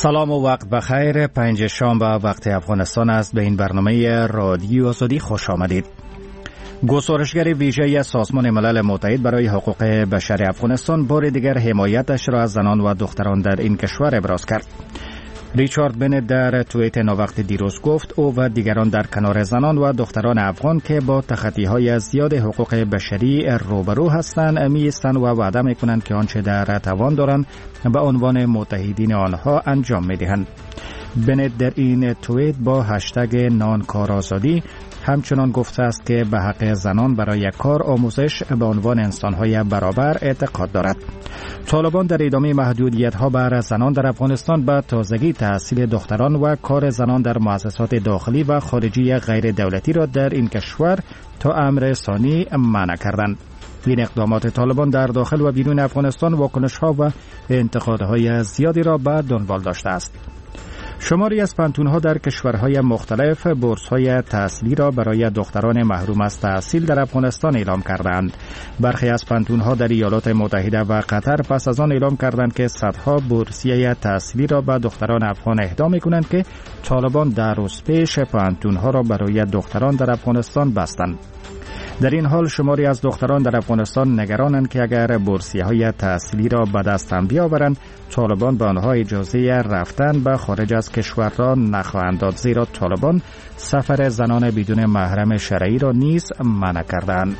سلام و وقت بخیر. پنجشنبه وقت افغانستان است. به این برنامه رادیو آزادی خوش آمدید. گزارشگر ویژه سازمان ملل متحد برای حقوق بشر افغانستان بار دیگر حمایتش را از زنان و دختران در این کشور ابراز کرد. ریچارد بنت در توییت ناوقت دیروز گفت او و دیگران در کنار زنان و دختران افغان که با تخطی‌های زیاد حقوق بشری روبرو هستند می‌ایستند و وعده می‌کنند که آنچه در توان دارند به عنوان متحدین آنها انجام می‌دهند. بنت در این توییت با هشتگ نانکارآزادی همچنان گفته است که به حق زنان برای کار آموزش به عنوان انسان‌های برابر اعتقاد دارد. طالبان در ادامه محدودیت‌ها بر زنان در افغانستان به تازگی تحصیل دختران و کار زنان در مؤسسات داخلی و خارجی غیر دولتی را در این کشور تا امر ثانی منع کردند. این اقدامات طالبان در داخل و بیرون افغانستان واکنش‌ها و انتقادهای زیادی را به دنبال داشته است. شماری از پانتون‌ها در کشورهای مختلف بورس‌های تحصیلی را برای دختران محروم از تحصیل در افغانستان اعلام کردند. برخی از پانتون‌ها در ایالات متحده و قطر پس از آن اعلام کردند که صدها بورسیه تحصیلی را به دختران افغان اهدا می‌کنند که طالبان در روز پیش پانتون‌ها را برای دختران در افغانستان بستند. در این حال شماری از دختران در افغانستان نگرانند که اگر بورسیه‌های تحصیلی را به دست بیاورند طالبان به آنها اجازه رفتن به خارج از کشور را نخواهند داد، زیرا طالبان سفر زنان بدون محرم شرعی را نیز منع کردند.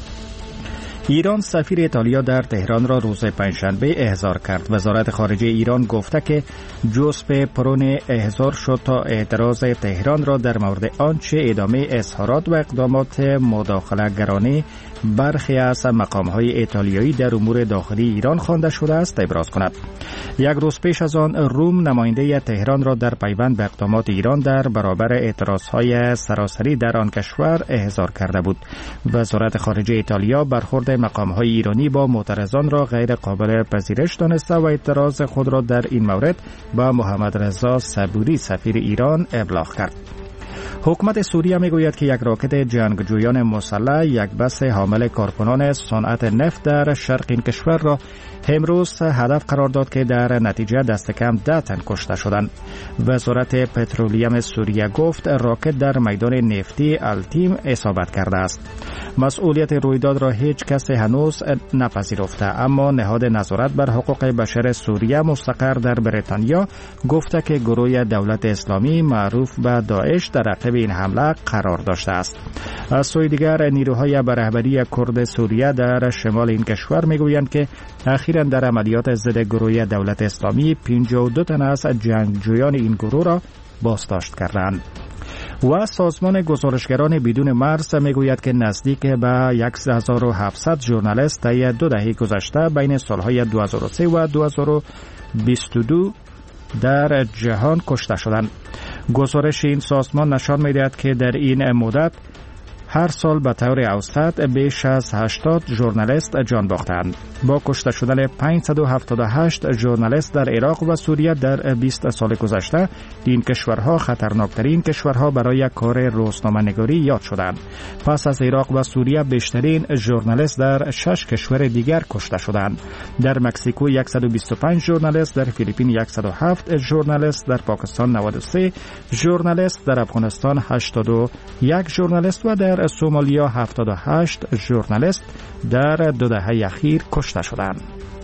ایران سفیر ایتالیا در تهران را روز پنجشنبه احضار کرد. وزارت خارجه ایران گفته که جوزپ پرون احضار شد تا اعتراض تهران را در مورد آنچه ادامه اظهارات و اقدامات مداخله‌گرانه برخی از مقام‌های ایتالیایی در امور داخلی ایران خوانده شده است ابراز کند. یک روز پیش از آن روم نماینده تهران را در پیوند به اقدامات ایران در برابر اعتراضهای سراسری در آن کشور احضار کرده بود. وزارت خارجه ایتالیا برخورد مقام‌های ایرانی با معترضان را غیر قابل پذیرش دانسته و اعتراض خود را در این مورد با محمد رضا صبوری سفیر ایران ابلاغ کرد. حکومت سوریه میگوید که یک راکت جنگجویان مسلح یک بس حامل کارکنان صنعت نفت در شرق این کشور را امروز هدف قرار داد که در نتیجه دست کم 10 تن کشته شدند. وزارت پترولیم سوریه گفت راکت در میدان نفتی التیم اصابت کرده است. مسئولیت رویداد را هیچ کس هنوز نپذیرفته، اما نهاد نظارت بر حقوق بشر سوریه مستقر در بریتانیا گفته که گروه دولت اسلامی معروف به داعش در عقب این حمله قرار داشته است. از سوی دیگر نیروهای به رهبری کرد سوریه در شمال این کشور میگویند که اخیراً در عملیات ضد گروه دولت اسلامی 52 تن از جنگجویان این گروه را بازداشت کردند. و سازمان گزارشگران بدون مرز میگوید که نزدیک به 1700 ژورنالیست طی 2 دهه گذشته بین سالهای 2003 و 2022 در جهان کشته شدند. گزارش این سازمان نشان می‌دهد که در این مدت هر سال به طور اوسط بیش از 80 ژورنالیست جان باختند. با کشته شدن 578 ژورنالیست در عراق و سوریه در 20 سال گذشته، این کشورها خطرناکترین کشورها برای کار روزنامه‌نگاری یاد شدند. پس از عراق و سوریه بیشترین ژورنالیست در 6 کشور دیگر کشته شدند. در مکزیکو 125 ژورنالیست، در فیلیپین 107 ژورنالیست، در پاکستان 93 ژورنالیست، در افغانستان 81 ژورنالیست و در سومالیا 78 ژورنالیست در 2 دهه اخیر کشته شدند.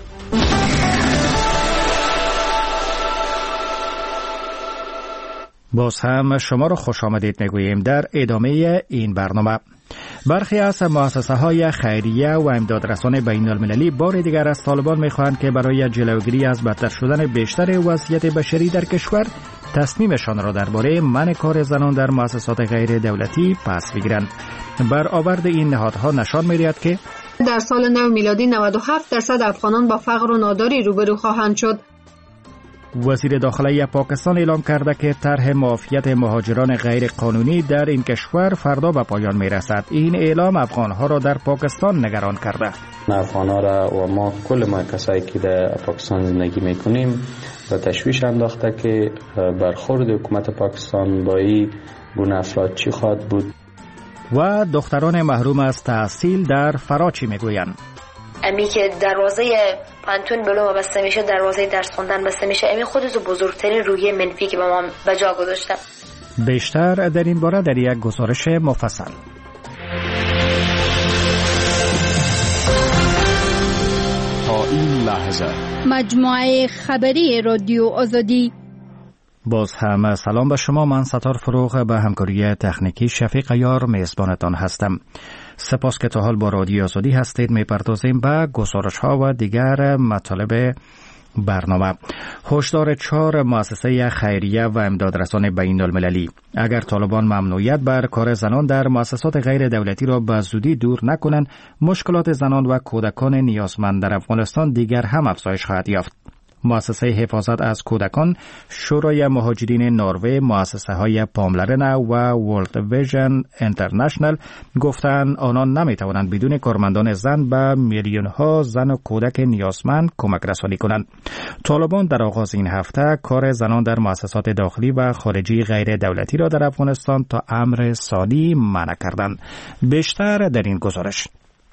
باز هم شما را خوش آمدید میگوییم در ادامه این برنامه. برخی از مؤسسه‌های خیریه و امدادرسان بین‌المللی بار دیگر از طالبان می‌خواهند که برای جلوگیری از بدتر شدن بیشتر وضعیت بشری در کشور تصمیمشان را درباره منع کار زنان در مؤسسات غیر دولتی پس بگیرند. برآورد این نهادها نشان می‌دهد که در سال نو میلادی 97% افغانان با فقر و ناداری روبرو خواهند شد. وزیر داخلی پاکستان اعلام کرده که طرح معافیت مهاجران غیر قانونی در این کشور فردا به پایان میرسد. این اعلام افغانها را در پاکستان نگران کرده. افغانها را و ما کل ما کسایی که در پاکستان زندگی میکنیم به تشویش انداخته که برخورد حکومت پاکستان با این گونه افراد چی خواهد بود. و دختران محروم از تحصیل در فرا چی میگویند؟ امی که دروازه پانتون بلو بسته میشه، دروازه درس خوندن بسته میشه، امی خودش بزرگترین روحیه منفی که به ما به جا گذاشته. بیشتر در این باره در یک گزارش مفصل. تا این لحظه مجموعه خبری رادیو آزادی. باز هم سلام به شما. من ستار فروغ به همکاری تکنیکی شفیق یار میزبانتان هستم. سپاس که تا حال با رادیو آزادی هستید. میپردازیم به گزارش ها و دیگر مطالب برنامه. هشدار 4 مؤسسه خیریه و امدادرسان بین المللی: اگر طالبان ممنوعیت بر کار زنان در مؤسسات غیر دولتی را به زودی دور نکنند، مشکلات زنان و کودکان نیازمند در افغانستان دیگر هم افزایش خواهد یافت. مؤسسه حفاظت از کودکان، شورای مهاجرین نروژ، مؤسسه های پاملرن و ورلد ویژن اینترنشنال گفتند آنان نمی توانند بدون کارمندان زن به میلیون ها زن و کودک نیازمند کمک رسانی کنند. طالبان در آغاز این هفته کار زنان در مؤسسات داخلی و خارجی غیر دولتی را در افغانستان تا امر ثانی منع کردند. بیشتر در این گزارش.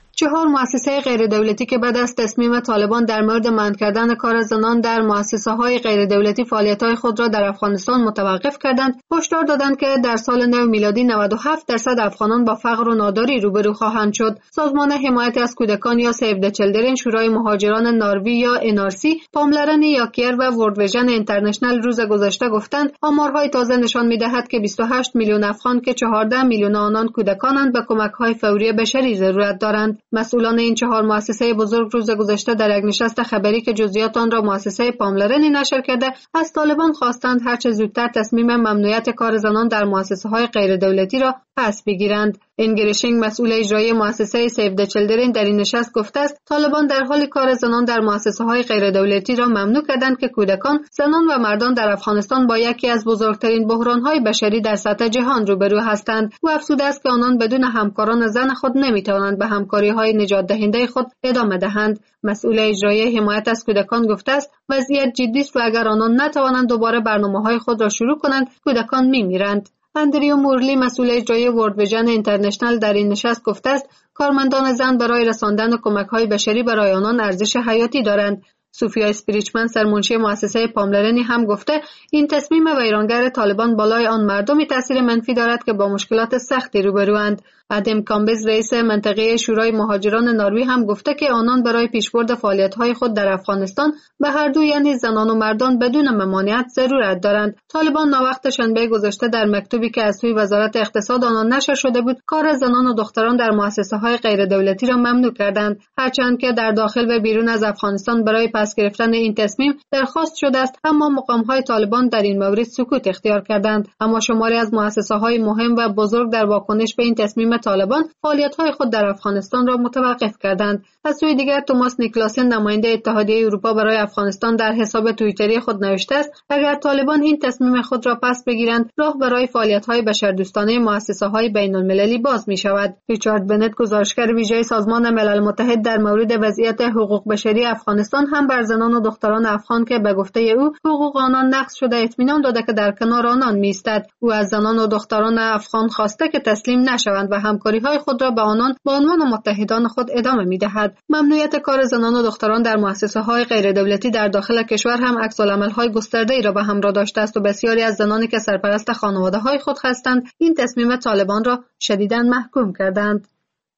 4 مؤسسه غیردولتی که بعد از تصمیم طالبان در مورد منع کردن کار زنان در مؤسسه‌های غیردولتی فعالیت‌های خود را در افغانستان متوقف کردند، هشدار دادند که در سال نو میلادی 97% افغانان با فقر و ناداری روبرو خواهند شد. سازمان حمایت از کودکان یا سیو د چیلدرن، شورای مهاجران نروژ یا NRC، پاملرن یاکیر و ورلد ویژن اینترنشنال روز گذشته گفتند آمارهای تازه نشان می‌دهد که 28 میلیون افغان که 14 میلیون آنان کودکانند به کمک‌های فوری بشری ضرورت دارند. مسئولان این 4 مؤسسه بزرگ روز گذشته در یک نشست خبری که جزئیات آن را مؤسسه پاملرن نشر کرده از طالبان خواستند هرچه زودتر تصمیم ممنوعیت کار زنان در مؤسسه‌های غیردولتی را پس بگیرند. انگریشینگ، مسئول اجرایی مؤسسه سیو د چیلدرن، در این نشست گفته است طالبان در حال کار زنان در مؤسسه‌های غیردولتی را ممنوع کردند که کودکان، زنان و مردان در افغانستان با یکی از بزرگترین بحران‌های بشری در سطح جهان روبرو هستند. او افزوده است که آنان بدون همکاران زن خود نمی‌توانند به همکاری‌های نجات دهنده خود ادامه دهند. مسئول اجرایی حمایت از کودکان گفته است وضعیت جدی است و اگر آنان نتوانند دوباره برنامه‌های خود را شروع کنند، کودکان می‌میرند. اندریو مورلی، مسئول اجرایی ورلد ویژن اینترنشنال، در این نشست گفته است کارمندان زن برای رساندن کمک‌های بشری برای آنان ارزش حیاتی دارند. سوفیا اسپریچمن، سرمنشی مؤسسه پاملرنی، هم گفته این تصمیم ویرانگر طالبان بالای آن مردمی تاثیر منفی دارد که با مشکلات سختی روبروند. ادم کامبز، رئیس منطقه شورای مهاجران نروژ، هم گفته که آنان برای پیشبرد فعالیت‌های خود در افغانستان به هر دو، یعنی زنان و مردان، بدون ممانعت ضرورت دارند. طالبان ناوقت شنبه گذشته در مکتوبی که از سوی وزارت اقتصاد آنان نشر شده بود، کار زنان و دختران در مؤسسه‌های غیردولتی را ممنوع کردند، هرچند که در داخل و بیرون از افغانستان برای پس گرفتن این تصمیم درخواست شده است، اما مقام‌های طالبان در این مورد سکوت اختیار کردند. اما شماری از مؤسسه‌های مهم و بزرگ در واکنش به این تصمیم طالبان فعالیت‌های خود در افغانستان را متوقف کردند. از سوی دیگر توماس نیکلاسن، نماینده اتحادیه اروپا برای افغانستان، در حساب توییتری خود نوشته است اگر طالبان این تصمیم خود را پس بگیرند، راه برای فعالیت‌های بشردوستانه مؤسسه‌های بین‌المللی باز می‌شود. ریچارد بنت، گزارشگر ویژه سازمان ملل متحد در مورد وضعیت حقوق بشری افغانستان، هم بر زنان و دختران افغان که به گفته او حقوق آنان نقض شده اطمینان داده که در کنار آنان می‌ایستد. او از زنان و دختران افغان خواسته که تسلیم نشوند و همکاری‌های خود را با آنان به عنوان متحدان خود ادامه می‌دهد. ممنوعیت کار زنان و دختران در مؤسسه‌های غیردولتی در داخل کشور هم عکس‌العمل‌های گسترده‌ای را به همراه داشته است و بسیاری از زنانی که سرپرست خانواده‌های خود هستند این تصمیم طالبان را شدیداً محکوم کردند.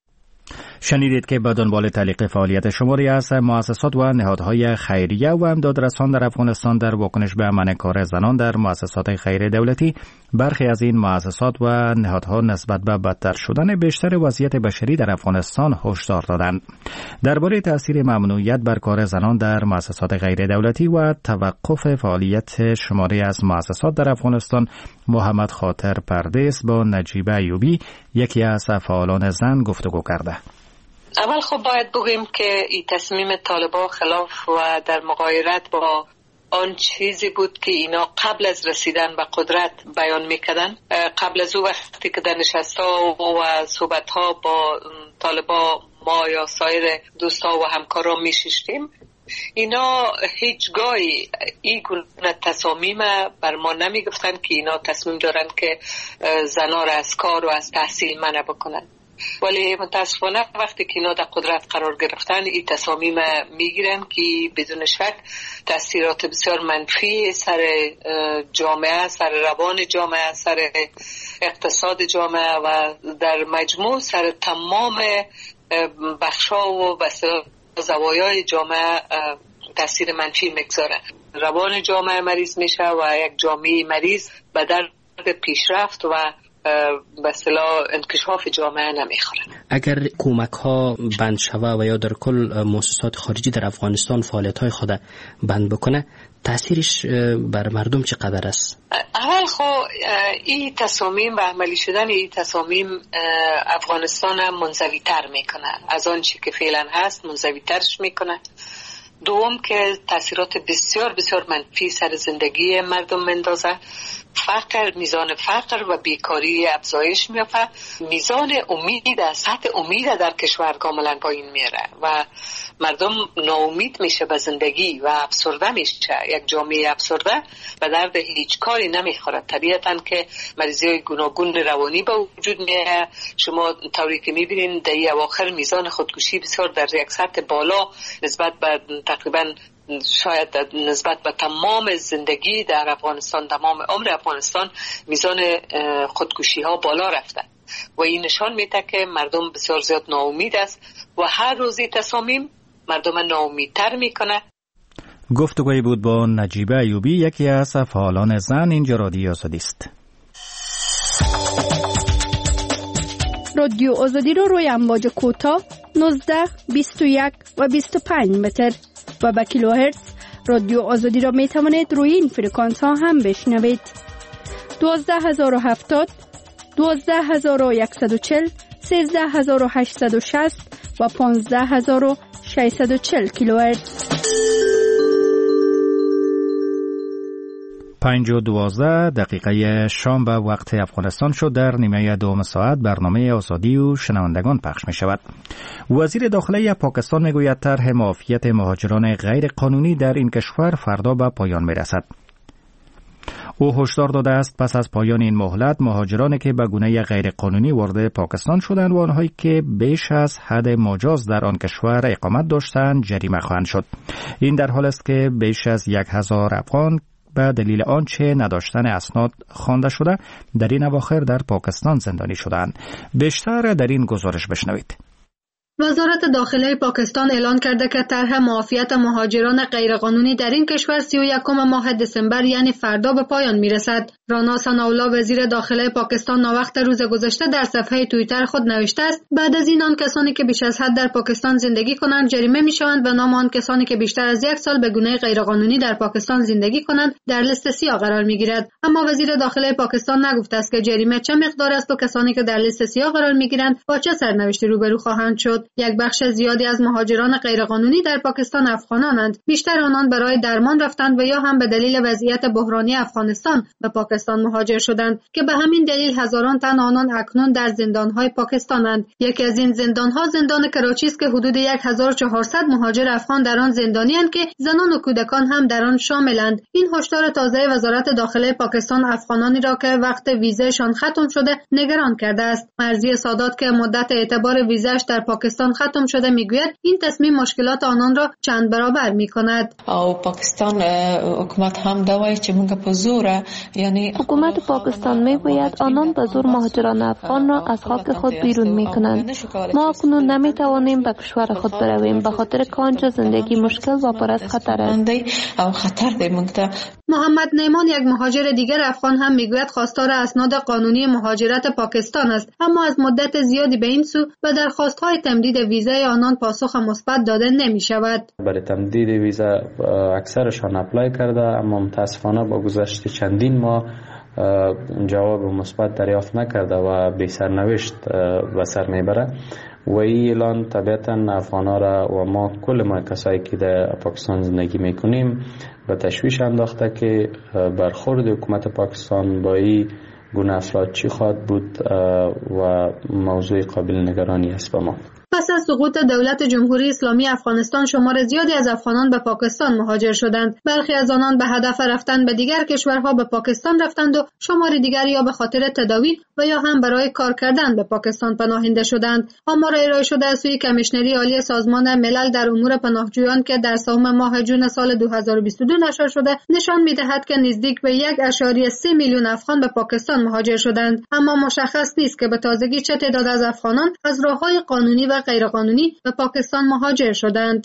شنیدید که به دنبال تعلیق فعالیت شماری از مؤسسات و نهادهای خیریه و امدادرسان در افغانستان در واکنش به منع کار زنان در مؤسسات غیر دولتی، برخی از این مؤسسات و نهادها نسبت به بدتر شدن بیشتر وضعیت بشری در افغانستان هشدار دادند. درباره تاثیر ممنوعیت بر کار زنان در مؤسسات غیر دولتی و توقف فعالیت شماری از مؤسسات در افغانستان، محمد خاطر پردیس با نجیبه ایوبی، یکی از فعالان زن، گفتگو کرده. اول خب باید بگوییم که این تصمیم طالبان خلاف و در مغایرت با آن چیزی بود که اینا قبل از رسیدن به قدرت بیان میکردن. قبل از او وقتی که در نشست‌ها و صحبت‌ها با طالبان ما یا سایر دوستا و همکارا میشیشتیم، اینا هیچگاهی این گونه تصامیم بر ما نمیگفتن که اینا تصمیم دارن که زنا را از کار و از تحصیل منع بکنن. ولی متاسفانه وقتی که اینا در قدرت قرار گرفتن این تصامیم میگیرن که بدون شک تاثیرات بسیار منفی سر جامعه، سر روان جامعه، سر اقتصاد جامعه و در مجموع سر تمام بخشا و زوایای جامعه تاثیر منفی میگذاره. روان جامعه مریض میشه و یک جامعه مریض به درد پیشرفت و به اصطلاح انکشاف جامعه نمیخوره. اگر کمک ها بند شوه و یا در کل مؤسسات خارجی در افغانستان فعالیت های خود بند بکنه، تاثیرش بر مردم چقدر است؟ اول خب این تصامیم و عملی شدن این تصامیم افغانستان منزوی تر میکنه، از آن چی که فعلا هست منزوی ترش میکنه. دوم که تاثیرات بسیار بسیار منفی سر زندگی مردم مندازه. فقر، میزان فقر و بیکاری افزایش میافته، میزان امید، سطح امید در کشور کاملا پایین میره و مردم ناامید میشه به زندگی و افسرده میشه. یک جامعه افسرده به درد هیچ کاری نمیخوره. طبیعتا که مریضی های گوناگون روانی به وجود میاد. شما طوری که میبینین در اواخر میزان خودکشی بسیار در یک سطح بالا نسبت به تقریبا شاید نسبت به تمام زندگی در افغانستان، تمام عمر افغانستان میزان خودکشی ها بالا رفته و این نشان میده که مردم بسیار زیاد ناامید است و هر روزی تصامیم مردم ناامیدتر میکنه. گفتگویی بود با نجیبه ایوبی، یکی از فعالان زن اینجا رادیو آزادی است. رادیو آزادی رو روی امواج کوتاه 19، 21 و 25 متر و با کیلوهرتز رادیو آزادی را می توانید روی این فرکانس ها هم بشنوید. 12070، 12140، 13860 و 15640 کیلوهرتز. 5:12 شام به وقت افغانستان شد. در نیمه دوم ساعت برنامه آزادی و شنوندگان پخش می شود. وزیر داخله پاکستان می گوید طرح معافیت مهاجران غیر قانونی در این کشور فردا به پایان می رسد. او هشدار داده است پس از پایان این مهلت مهاجرانی که به گونه غیر قانونی وارد پاکستان شدند و آنهایی که بیش از حد مجاز در آن کشور اقامت داشتند جریمه خواهند شد. این در حالی است که بیش از 1000 افغان به دلیل آنچه نداشتن اسناد خوانده شده در این اواخر در پاکستان زندانی شدند. بیشتر در این گزارش بشنوید. وزارت داخله پاکستان اعلان کرده که طرح معافیت مهاجران غیرقانونی در این کشور 31 ماه دسامبر یعنی فردا به پایان میرسد. رانا ثناءالله وزیر داخله پاکستان ناوقت روز گذشته در صفحه توییتر خود نوشته است بعد از این آن کسانی که بیش از حد در پاکستان زندگی کنند جریمه میشوند و نام آن کسانی که بیشتر از 1 سال به گونه غیرقانونی در پاکستان زندگی کنند در لیست سیاه قرار میگیرد. اما وزیر داخله پاکستان نگفته است که جریمه چه مقدار است و کسانی که در لیست سیاه قرار میگیرند با چه سرنوشتی روبرو خواهند شد. یک بخش زیادی از مهاجران غیرقانونی در پاکستان افغانانند. بیشتر آنان برای درمان رفتند و یا هم به دلیل وضعیت بحرانی افغانستان به پاکستان مهاجر شدند که به همین دلیل هزاران تن آنان اکنون در زندان‌های پاکستانند. یکی از این زندان‌ها زندان کراچی است که حدود 1400 مهاجر افغان در آن زندانی‌اند که زنان و کودکان هم در آن شاملند. این هشدار تازه وزارت داخله پاکستان افغانانی را که وقت ویزایشان ختم شده نگران کرده است. مرضی سادات که مدت اعتبار ویزایش در پاکستان ختم شده میگوید این تصمیم مشکلات آنان را چند برابر میکند. او پاکستان حکومت هم دوای چې موږ په زور یعنی حکومت پاکستان میگوید آنان به زور مهاجران افغان را از خاک خود بیرون میکنند. ما اکنون نمیتوانیم به کشور خود برویم به خاطر که آنجا زندگی مشکل و پر از خطر است. او خطر دی موږ. محمد نیمان یک مهاجر دیگر افغان هم میگوید خواستار اسناد قانونی مهاجرت پاکستان است اما از مدت زیادی به این سو به درخواست‌های تمدید ویزای آنان پاسخ مثبت داده نمی شود. برای تمدید ویزا اکثرشان اپلای کرده اما متاسفانه با گذشت چندین ماه جواب مثبت دریافت نکرده و بی سرنوشت به سر میبره و این اعلان طبیعتا افغانا را و ما کل ما کسایی که در پاکستان زندگی میکنیم به تشویش انداخته که برخورد حکومت پاکستان با این گونه افراد چی خواهد بود و موضوع قابل نگرانی است به ما. پس از سقوط دولت جمهوری اسلامی افغانستان شمار زیادی از افغانان به پاکستان مهاجر شدند. برخی از آنان به هدف رفتن به دیگر کشورها به پاکستان رفتند و شمار دیگر یا به خاطر تداوی و یا هم برای کار کردن به پاکستان پناهنده شدند. آمار ارائه شده از سوی کمیشنری عالی سازمان ملل در امور پناهجویان که در سوم ماه جون سال 2022 نشر شده نشان می‌دهد که نزدیک به 1.3 میلیون افغان به پاکستان مهاجر شدند، اما مشخص نیست که به تازگی چه تعداد از افغانان از راه‌های قانونی و غیرقانونی به پاکستان مهاجر شدند.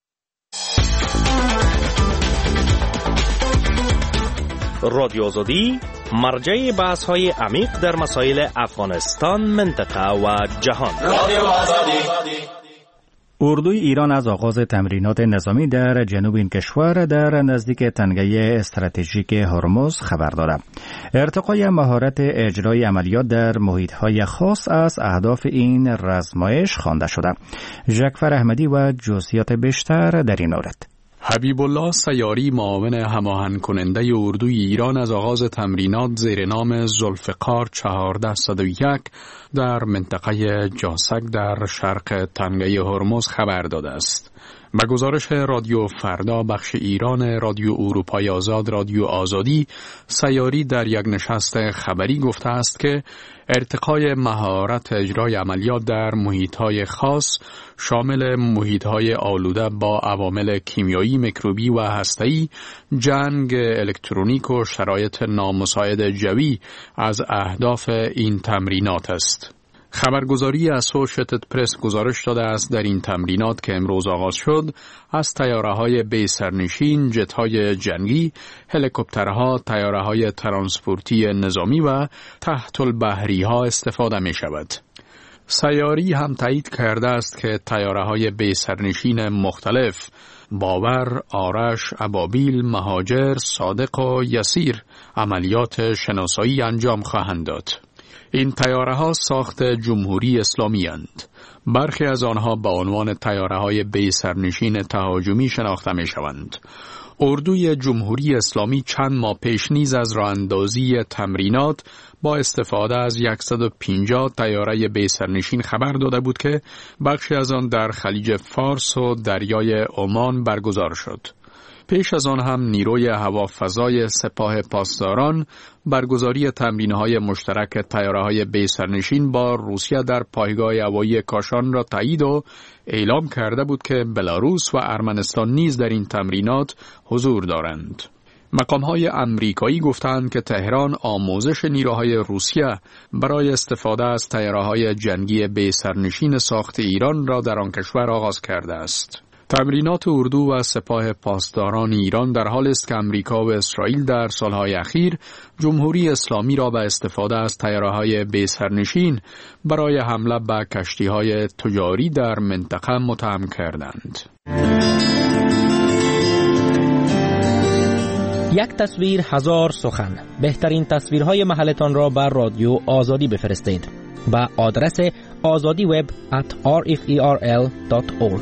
رادیو آزادی مرجع بحث‌های عمیق در مسائل افغانستان، منطقه و جهان. رادیو آزادی. اردوی ایران از آغاز تمرینات نظامی در جنوب این کشور در نزدیک تنگه استراتژیک هرمز خبر داد. ارتقای مهارت اجرای عملیات در محیط‌های خاص از اهداف این رزمایش خوانده شده. ژکفر احمدی و جزئیات بیشتر در این مورد. حبیب الله سیاری، معاون هماهنگ کننده اردوی ایران، از آغاز تمرینات زیر نام ذوالفقار 1401 در منطقه جاسک در شرق تنگه هرمز خبر داده است. به گزارش رادیو فردا بخش ایران رادیو اروپای آزاد رادیو آزادی، سیاری در یک نشست خبری گفته است که ارتقای مهارت اجرای عملیات در محیط‌های خاص شامل محیط‌های آلوده با عوامل کیمیایی، میکروبی و هسته‌ای، جنگ الکترونیک و شرایط نامساعد جوی از اهداف این تمرینات است. خبرگزاری اسوشیتد پرس گزارش داده است در این تمرینات که امروز آغاز شد از طیاره‌های بی سرنشین، جت‌های جنگی، هلیکوپترها، طیاره‌های ترانسپورتی نظامی و تحت البحری‌ها استفاده می‌شود. سیاری هم تایید کرده است که طیاره‌های بی سرنشین مختلف باور، آرش، ابابیل، مهاجر، صادق و یسیر عملیات شناسایی انجام خواهند داد. این طیاره‌ها ساخت جمهوری اسلامی اند. برخی از آنها با عنوان طیاره‌های بی سرنشین تهاجمی شناخته می‌شوند. اردوی جمهوری اسلامی چند ماه پیش نیز از راه‌اندازی تمرینات با استفاده از 150 طیاره بی سرنشین خبر داده بود که بخشی از آن در خلیج فارس و دریای عمان برگزار شد. پیش از آن هم نیروی هوافضای سپاه پاسداران برگزاری تمرین‌های مشترک طیاره‌های بی سرنشین با روسیه در پایگاه هوایی کاشان را تایید و اعلام کرده بود که بلاروس و ارمنستان نیز در این تمرینات حضور دارند. مقام‌های آمریکایی گفتند که تهران آموزش نیروهای روسیه برای استفاده از طیاره‌های جنگی بی سرنشین ساخت ایران را در آن کشور آغاز کرده است. تمرینات اردو و سپاه پاسداران ایران در حال است که امریکا و اسرائیل در سالهای اخیر جمهوری اسلامی را به استفاده از طیاره‌های بی سرنشین برای حمله به کشتی‌های تجاری در منطقه متهم کردند. یک تصویر هزار سخن. بهترین تصویرهای محلتان را بر رادیو آزادی بفرستید به آدرس azadiweb@rferl.org.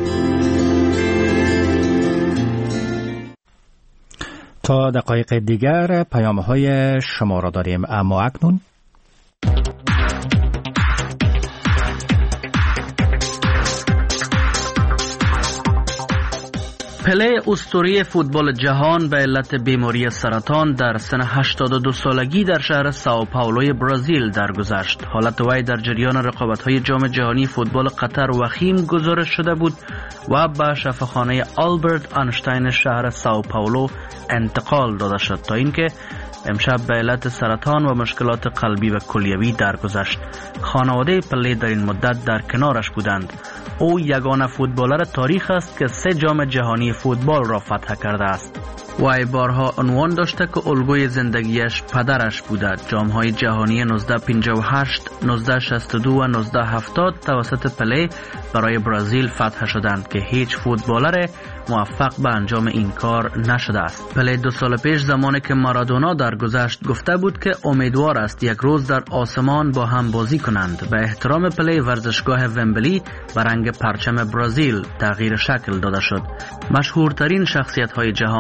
تا دقایق دیگر پیام‌های شما را داریم، اما اکنون پله اسطوره فوتبال جهان به علت بیماری سرطان در سن 82 سالگی در شهر ساو پائولوی برزیل درگذشت. حالت وی در جریان رقابت‌های جام جهانی فوتبال قطر وخیم گزارش شده بود و به شفاخانه آلبرت آنشتاین شهر ساو پائولو انتقال داده شد تا اینکه امشب به علت سرطان و مشکلات قلبی و کلیوی درگذشت. خانواده پله در این مدت در کنارش بودند. او یگانه فوتبالر تاریخ است که 3 جام جهانی فوتبال را فتح کرده است. وی بارها عنوان داشته که الگوی زندگیش پدرش بوده. جام‌های جهانی 1958، 1962 و 1970 توسط پله برای برزیل فتح شدند که هیچ فوتبالر موفق به انجام این کار نشده است. پله 2 سال پیش زمانی که مارادونا درگذشت گفته بود که امیدوار است یک روز در آسمان با هم بازی کنند. به احترام پله ورزشگاه ومبلی به رنگ پرچم برزیل تغییر شکل داده شد. مشهورترین شخصیت‌های جهان در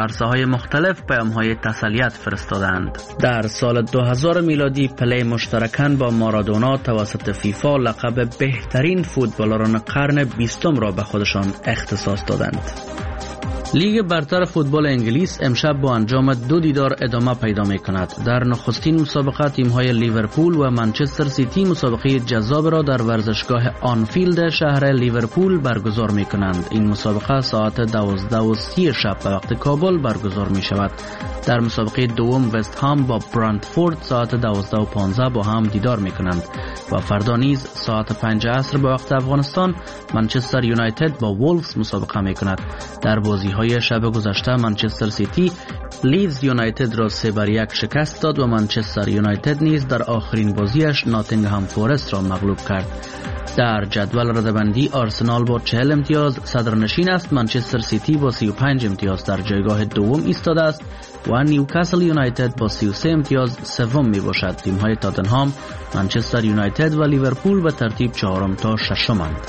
عرصه‌های مختلف پیام‌های تسلیت فرستادند. در سال 2000 میلادی پله مشترکاً با مارادونا توسط فیفا لقب بهترین فوتبالران قرن 20 را به خودشان اختصاص دادند. لیگ برتر فوتبال انگلیس امشب با انجام 2 دیدار ادامه پیدا می کند. در نخستین مسابقه تیم‌های لیورپول و منچستر سیتی مسابقه جذاب را در ورزشگاه آنفیلد شهر لیورپول برگزار می کنند. این مسابقه ساعت 12:30 شب به وقت کابل برگزار می شود. در مسابقه دوم وست هام با برنتفورد ساعت 12:15 با هم دیدار می کنند و فردا نیز ساعت 5 عصر به وقت افغانستان منچستر یونایتد با وولفز مسابقه می کند. در بازی‌های شب گذشته منچستر سیتی لیدز یونایتد را 3-1 شکست داد و منچستر یونایتد نیز در آخرین بازیش ناتینگهام فورست را مغلوب کرد. در جدول رده‌بندی آرسنال با 40 امتیاز صدرنشین است. منچستر سیتی با 35 امتیاز در جایگاه دوم ایستاده است و نیوکاسل یونایتد با 33 امتیاز سوم می باشد. تیم‌های تاتنهام، منچستر یونایتد و لیورپول به ترتیب 4 تا 6 اند.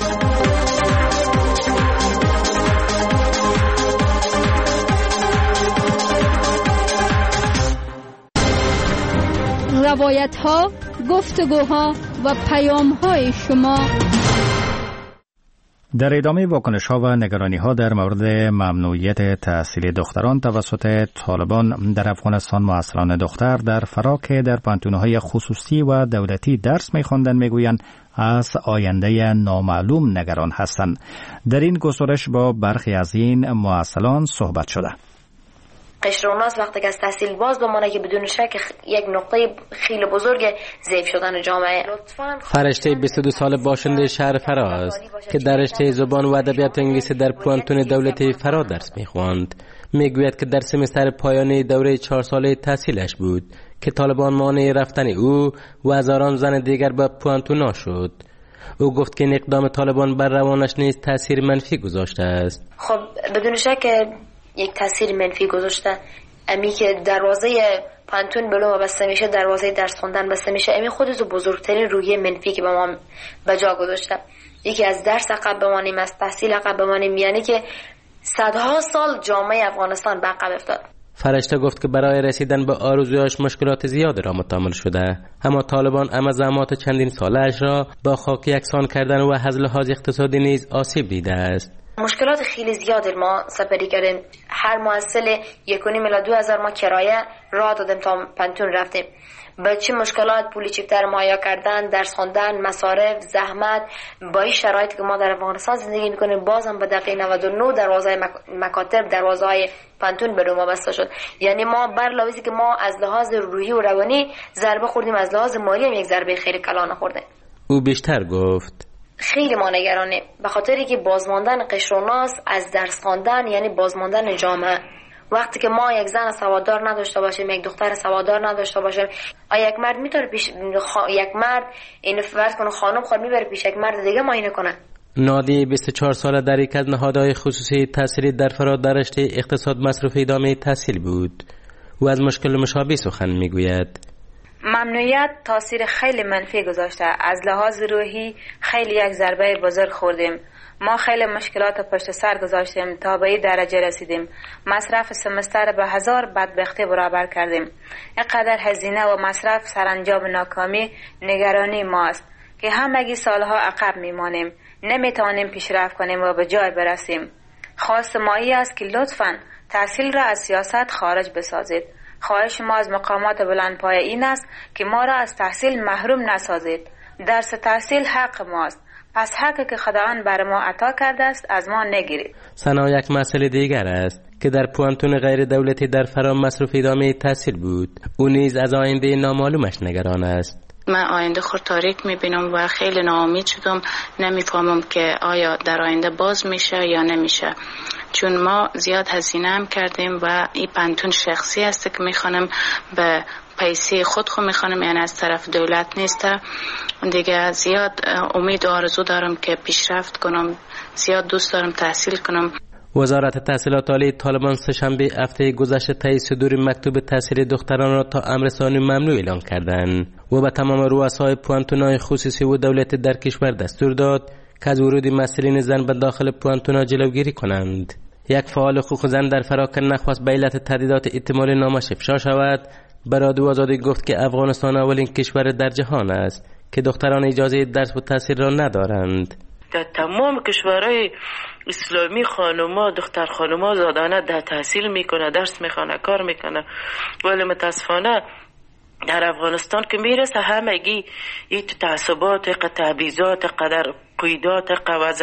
روایت ها، گفتگوها و پیام های شما. در ادامه واکنش ها و نگرانی ها در مورد ممنوعیت تحصیل دختران توسط طالبان در افغانستان، معصران دختر در فرا که در پانتون‌های خصوصی و دولتی درس می‌خواندند میگویند از آینده نامعلوم نگران هستند. در این گزارش با برخی از این معصلان صحبت شده. قشر اوناس وقتی که از تحصیل باز بمانه که بدون شک یک نقطه خیلی بزرگ ضعیف شدن جامعه. فرشته 22 سال باشنده شهر فرا است که در رشته زبان و ادبیات انگلیسی در پانتون دولتی فرا درس می‌خواند. میگوید که در سمستر پایانی دوره 4 ساله تحصیلش بود که طالبان مانع رفتن او و هزاران زن دیگر به پانتونا شد. او گفت که این اقدام طالبان بر روانش نیز تاثیر منفی گذاشته است. خب بدون شک یک تاثیر منفی گذاشته. امی که دروازه پانتون بلو بسته میشه، دروازه درس خوندن بسته میشه، امی خودش بزرگترین روحیه منفی که به ما به جا گذاشته. یکی از درس عقب بمانیم، از تحصیل عقب بمانیم، یعنی که صدها سال جامعه افغانستان به عقب افتاد. فرشته گفت که برای رسیدن به آرزویاش مشکلات زیادی را متحمل شده، اما طالبان عمزامات چندین سالش را با خاک یکسان کردن و از لحاظ اقتصادی نیز آسیب دیده است. مشکلات خیلی زیادی ما سپری کردیم. هر محصل 1.5 الی 2,000 ما کرایه راه دادیم تا پانتون رفتیم. با چه مشکلات پولی چیپتر مایا کردن، درس خواندن، مصارف، زحمت، با این شرایطی که ما در افغانستان زندگی میکنیم، بازم به دقیقه 99 دروازه مکاتب، دروازه های پانتون به ما بسته شد. یعنی ما بر لحاظی که ما از لحاظ روحی و روانی ضربه خوردیم، از لحاظ مالی هم یک ضربه خیلی کلانه خوردیم. او بیشتر گفت خیلی ما نگرانیم به خاطری که بازماندن قشر و ناس از درس خواندن یعنی بازماندن جامعه. وقتی که ما یک زن سواددار نداشته باشیم، یک دختر سواددار نداشته باشیم، یک مرد میتونه پیش یک مرد این فرض کنه خانم خود میبره پیش یک مرد دیگه معاینه کنه. نادی 24 ساله در یک از نهادهای خصوصی تحصیلی در فرا در رشته اقتصاد مصرف ادامه تحصیل بود و از مشکل مشابه سخن میگوید. ممنوعیت تاثیر خیلی منفی گذاشته. از لحاظ روحی خیلی یک ضربه بزرگ خوردیم. ما خیلی مشکلات پشت سر گذاشتیم تا به این درجه رسیدیم. مصرف سمستر به 1000 بدبختی برابر کردیم. اینقدر هزینه و مصرف سرانجام ناکامی نگرانی ماست که همگی سالها عقب میمانیم، نمیتوانیم پیشرفت کنیم و به جای برسیم. خواست ما این است که لطفاً تحصیل را از سیاست خارج بسازید. خواهش ما از مقامات بلندپایه این است که ما را از تحصیل محروم نسازید. درس تحصیل حق ماست، پس حقی که خداوند بر ما عطا کرده است از ما نگیرید. سنا یک مسئله دیگر است که در پوانتون غیر دولتی در فرا مصرف ادامه تحصیل بود. او نیز از آینده نامعلومش نگران است. من آینده خود تاریک میبینم و خیلی ناامید شدم. نمیفهمم که آیا در آینده باز میشه یا نمیشه، چون ما زیاد هزینه هم کردیم و این پانتون شخصی است که میخوانم به پیسه خود میخوانم، یعنی از طرف دولت نیسته. دیگه زیاد امید و آرزو دارم که پیشرفت کنم، زیاد دوست دارم تحصیل کنم. وزارت تحصیلات عالی طالبان سه‌شنبه هفته گذشته طی صدور مکتوب تحصیل دختران را تا امر ثانی ممنوع اعلام کردند و به تمام رؤسای پوانتون‌های خصوصی و دولتی در کشور دستور داد که از ورود مسئولین زن به داخل پوانتونا جلوگیری کنند. یک فعال حقوق زن در فرا که نخواست به علت تهدیدات احتمال نامش افشا شود، به رادیو آزادی گفت که افغانستان اولین کشور در جهان است که دختران اجازه درس و تحصیل را ندارند. در تمام کشورهای اسلامی خانوما، دختر خانوما زادانه در تحصیل میکنه، درس میخونه، کار میکنه، ولی متاسفانه در افغانستان که میرسه همگی این تعصبات، تبعیضات، قدر قیدات، وضع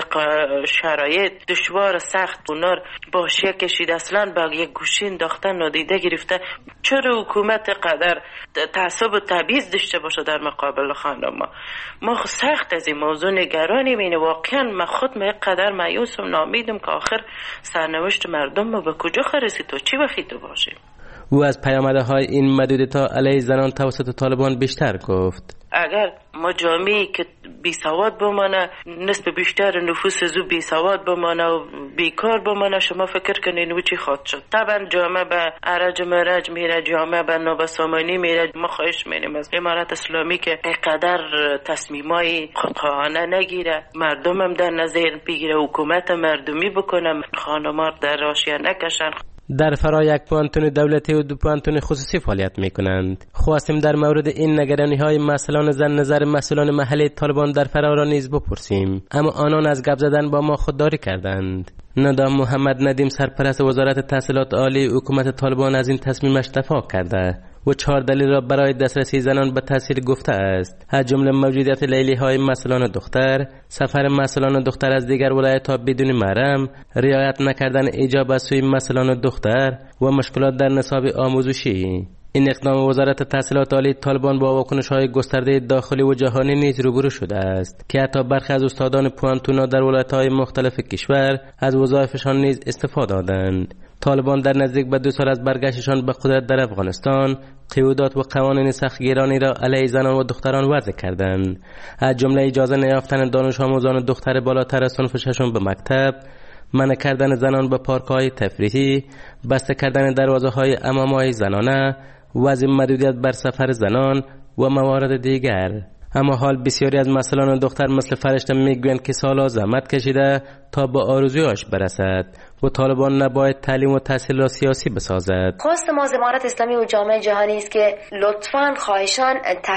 شرایط دشوار سخت اونار باشیه کشید، اصلا با یک گوشه انداختن، نادیده گرفته. چرا حکومت قدر تعصب و تبعیض داشته باشه در مقابل خانم ما سخت از این موضوع نگرانیم. این واقعا من خود قدر مایوسم، نامیدم که آخر سرنوشت مردم ما به کجا خرسید و چی بخیده باشیم. او از پیامدهای این محدودیت‌ها علیه زنان توسط طالبان بیشتر گفت. اگر ما جامعه‌ای که بی سواد بمانه، نسبت بیشتر نفوس زو بی سواد بمانه و بیکار بمانه، شما فکر کنین و چی خواهد شد؟ طبعا جامعه به ارج مرج میره، جامعه به نابسامانی میره. ما خواهش می‌کنیم از امارت اسلامی که اینقدر تصمیمای خودخواهانه نگیره، مردم هم در نظر بگیره، حکومت مردمی بکنه، خانم‌ها در حاشیه نکشن. در فرا یک پوانتون دولتی و 2 پوانتون خصوصی فعالیت میکنند. خواستیم در مورد این نگرانی های مسئولان زن نظر مسئولان محلی طالبان در فرا را نیز بپرسیم، اما آنان از گپ زدن با ما خودداری کردند. ندام محمد ندیم سرپرست وزارت تحصیلات عالی حکومت طالبان از این تصمیمش دفاع کرده و 4 دلیل را برای دسترسی زنان به تحصیل گفته است، از جمله موجودیت لیلی های مسئولان دختر، سفر مسئولان دختر از دیگر ولایت‌ها بدون محرم، رعایت نکردن ایجاب از سوی مسئولان دختر و مشکلات در نصاب آموزشی. این اقدام وزارت تحصیلات عالی طالبان با واکنش‌های گسترده داخلی و جهانی نیز روبرو شده است که حتی برخی از استادان پوانتونا در ولایت‌های مختلف کشور از وظایفشان نیز استفاده دادند. طالبان در نزدیک به 2 سال از برگشتشان به قدرت در افغانستان قیودات و قوانین سختگیرانی را علیه زنان و دختران وضع کردند، از جمله اجازه نیافتن دانش آموزان دختر بالاتر از صنف 6 به مکتب، منع کردن زنان به پارک‌های تفریحی، بسته کردن دروازه‌های حمام‌های زنانه، وضع محدودیت بر سفر زنان و موارد دیگر. اما حال بسیاری از مسئولان دختر مثل فرشته میگویند که سالها زحمت کشیده تا به آرزویاش برسد و طالبان نباید تعلیم و تحصیل را سیاسی بسازد. خواست ما از امارت اسلامی و جامعه جهانی است که لطفاً خواهشان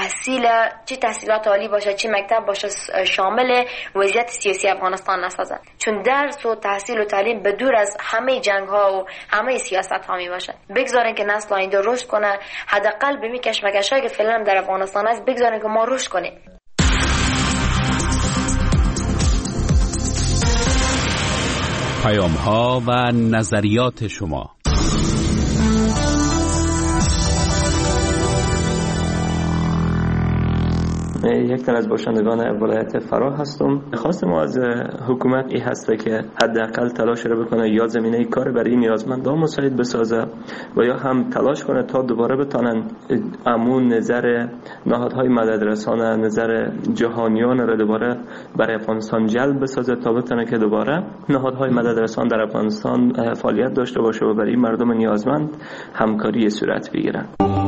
چه تحصیلات عالی باشه چه مکتب باشه شامل وضعیت سیاسی افغانستان نسازد، چون درس و تحصیل و تعلیم به دور از همه جنگ ها و همه سیاست ها می باشه. بگذارن که نسل آینده رشد کنه، حداقل به می کشمکشایی که فعلا در افغانستان است بگذارن که ما رشد کنیم. پیام‌ها و نظریات شما. یک تن از باشندگان ولایت فرا هستم. خواست ما از حکومت این هسته که حداقل تلاش را بکنه یا زمینه کار برای نیازمندان مساعد بسازه و یا هم تلاش کنه تا دوباره بتونن امون نظر نهادهای مددرسانه، نظر جهانیان را دوباره برای افغانستان جلب بسازه تا بتونه که دوباره نهادهای مددرسان در افغانستان فعالیت داشته باشه و برای مردم نیازمند همکاری صورت بگیرن.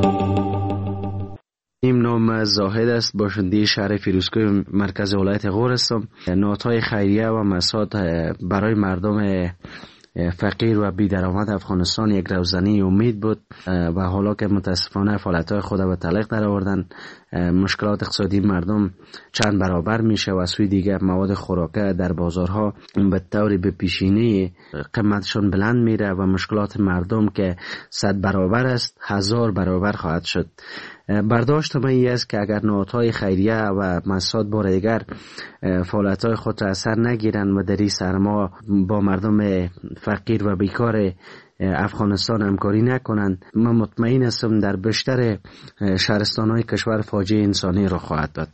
این نام زاهد است، باشنده شهر فیروزکوه مرکز ولایت غور هستم. نهادهای خیریه و مساعد برای مردم فقیر و بی درآمد افغانستان یک روزنی امید بود و حالا که متاسفانه فعالیت‌های خود به تعلیق در آوردن، مشکلات اقتصادی مردم چند برابر میشه و سوی دیگر مواد خوراکه در بازارها به طور به پیشینه قیمتشون بلند میره و مشکلات مردم که 100 برابر است 1000 برابر خواهد شد. برداشت من این است که اگر نهادهای خیریه و مساعد بار دیگر فعالیت‌های خود را اثر نگیرن و در این سرما با مردم فقیر و بیکار افغانستان همکاری نکنند، من مطمئن هستم در بیشتر شهرستان‌های کشور فاجعه انسانی را خواهد داد.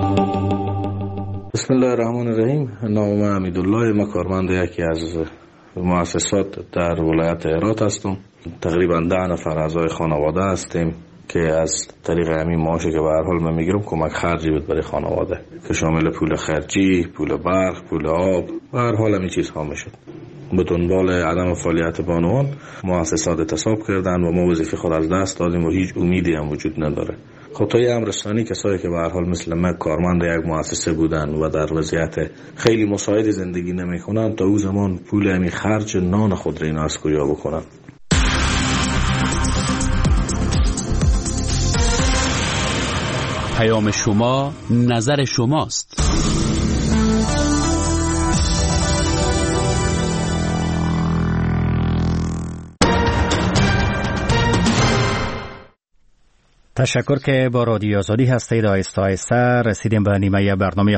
بسم الله الرحمن الرحیم. نام من حمیدالله، من کارمند یکی از مؤسسات در ولایت هرات هستم. تقریبا 10 نفر اعضای خانواده هستیم که از طریق همین معاشی که به هر حال من میگیرم کمک خرجی بود برای خانواده که شامل پول خرجی، پول برق، پول آب و هر حال همین چیزها میشد. به دنبال عدم فعالیت بانوان مؤسسات اعتصاب کردن و ما وظیفه خود از دست دادیم و هیچ امیدی هم وجود نداره. خب تا یه امرستانی کسایی که به هر حال مثل من کارمند یک مؤسسه بودن و در وضعیت خیلی مساعد زندگی نمیکنن، تا او زمان پول همی خرج نان خود را اینا از کجا بکنن؟ پیام شما، نظر شماست. تشکر که با رادیو آزادی هستید. آهسته آهسته رسیدیم به نیمه برنامه